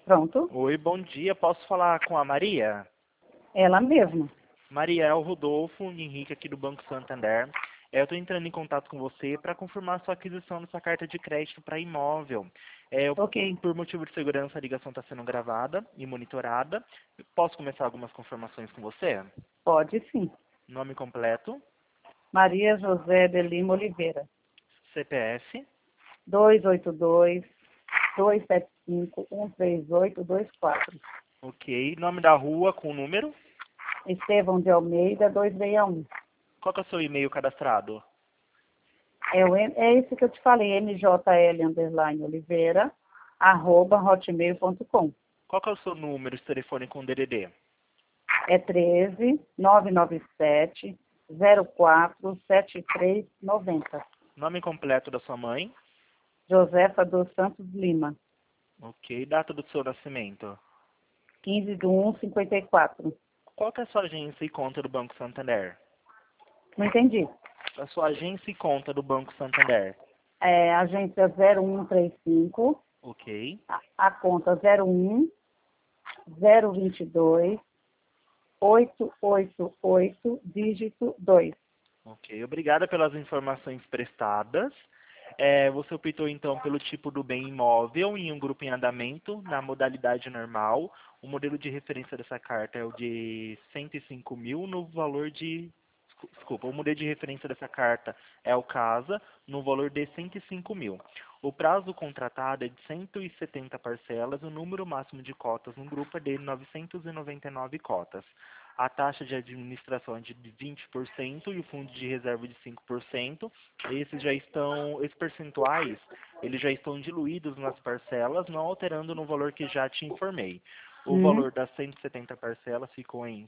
Pronto, Oi, bom dia. Posso falar com a Maria? ela mesma. Maria, é o Rodolfo Henrique aqui do Banco Santander. Eu estou entrando em contato com você para confirmar sua aquisição dessa carta de crédito para imóvel. Ok, Por motivo de segurança, a ligação está sendo gravada e monitorada. Posso começar algumas confirmações com você? pode sim. Nome completo, Maria José de Lima Oliveira, CPF, 282-275-13824. ok. Nome da rua com número. Estevão de Almeida, 261. Qual que é o seu e-mail cadastrado? É esse que eu te falei, mjl_oliveira, @hotmail.com. Qual que é o seu número de telefone com DDD? É 13-997-04-7390. Nome completo da sua mãe. Josefa dos Santos Lima, Ok. Data do seu nascimento. 15/1/54. Qual que é a sua agência e conta do Banco Santander? Não entendi. A sua agência e conta do Banco Santander. É, agência 0135, Ok. a conta 01 022 888 dígito 2. Ok. Obrigada pelas informações prestadas. Você optou então pelo tipo do bem imóvel em um grupo em andamento, na modalidade normal. O modelo de referência dessa carta é o de 105 mil no valor de... Desculpa, o modelo de referência dessa carta é o CASA, no valor de 105 mil. O prazo contratado é de 170 parcelas, o número máximo de cotas no grupo é de 999 cotas. A taxa de administração é de 20% e o fundo de reserva de 5%. Esses percentuais, eles já estão diluídos nas parcelas, não alterando no valor que já te informei. O valor das 170 parcelas ficou em R$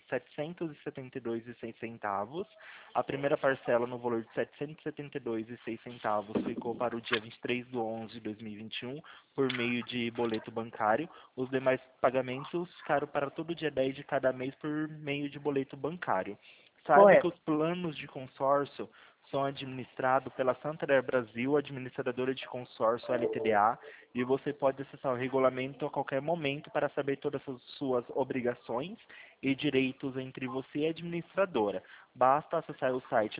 772,06. A primeira parcela, no valor de R$ 772,06, ficou para o dia 23/11/2021, por meio de boleto bancário. Os demais pagamentos ficaram para todo dia 10 de cada mês por meio de boleto bancário. Saiba que Correto. os planos de consórcio são administrados pela Santander Brasil, administradora de consórcio LTDA, e você pode acessar o regulamento a qualquer momento para saber todas as suas obrigações e direitos entre você e a administradora. Basta acessar o site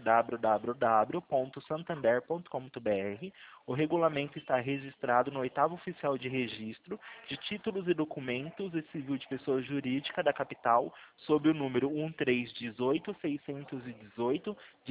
www.santander.com.br. O regulamento está registrado no 8º Oficial de Registro de Títulos e Documentos e Civil de Pessoa Jurídica da Capital, sob o número 1318618, de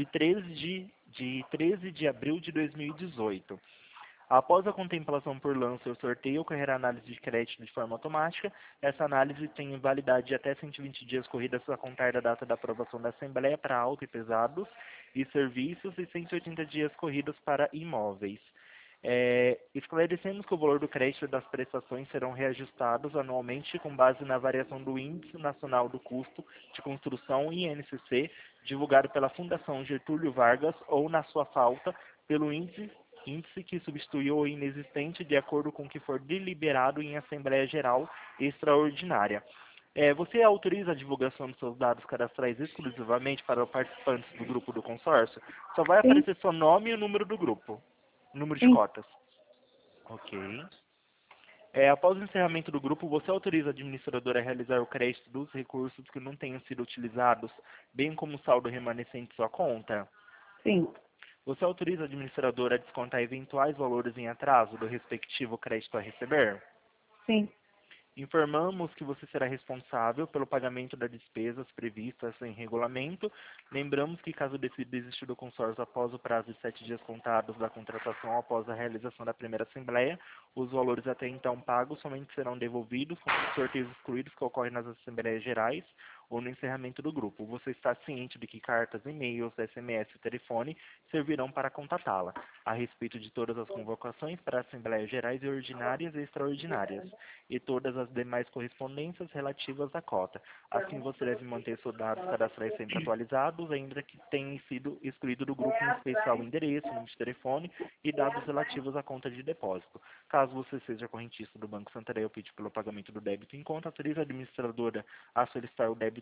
13 de abril de 2018. Após a contemplação por lance ou sorteio, ocorrerá análise de crédito de forma automática. Essa análise tem validade de até 120 dias corridas a contar da data da aprovação da Assembleia para auto e pesados e serviços e 180 dias corridos para imóveis. Esclarecemos que o valor do crédito das prestações serão reajustados anualmente com base na variação do Índice Nacional do Custo de Construção, INCC, divulgado pela Fundação Getúlio Vargas, ou, na sua falta, pelo índice que substituiu o inexistente, de acordo com o que for deliberado em Assembleia Geral Extraordinária. Você autoriza a divulgação dos seus dados cadastrais exclusivamente para os participantes do grupo do consórcio? Só vai Sim, aparecer seu nome e o número do grupo, número de sim, cotas. Ok. Após o encerramento do grupo, você autoriza a administradora a realizar o crédito dos recursos que não tenham sido utilizados, bem como o saldo remanescente em sua conta? sim, Você autoriza a administradora a descontar eventuais valores em atraso do respectivo crédito a receber? sim, Informamos que você será responsável pelo pagamento das despesas previstas em regulamento. Lembramos que, caso decida desistir do consórcio após o prazo de 7 dias contados da contratação após a realização da primeira assembleia, os valores até então pagos somente serão devolvidos com os sorteios excluídos que ocorrem nas assembleias gerais ou no encerramento do grupo. Você está ciente de que cartas, e-mails, SMS e telefone servirão para contatá-la a respeito de todas as convocações para assembleias gerais e ordinárias e extraordinárias, e todas as demais correspondências relativas à cota. Assim, você deve manter seus dados cadastrais sempre atualizados, ainda que tenham sido excluído do grupo, em especial o endereço, número de telefone e dados relativos à conta de depósito. Caso você seja correntista do Banco Santander ou opte pelo pagamento do débito em conta, autorize a administradora a solicitar o débito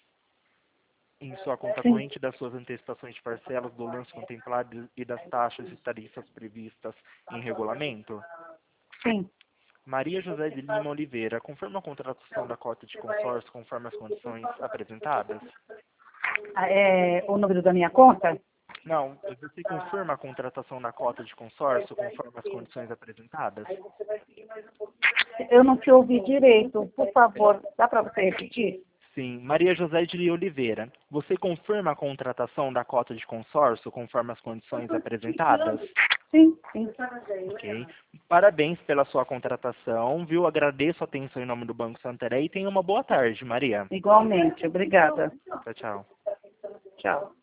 em sua conta sim, corrente das suas antecipações de parcelas, do lance contemplado e das taxas e tarifas previstas em regulamento? sim. Maria José de Lima Oliveira, confirma a contratação da cota de consórcio conforme as condições apresentadas? O número da minha conta? Não, você confirma a contratação da cota de consórcio conforme as condições apresentadas? Eu não te ouvi direito. Por favor, dá para você repetir? Sim. Maria José de Oliveira, você confirma a contratação da cota de consórcio conforme as condições apresentadas? Sim, sim. Ok. Parabéns pela sua contratação, viu? Agradeço a atenção em nome do Banco Santander e tenha uma boa tarde, Maria. Igualmente. Obrigada. Tchau, tchau. Tchau.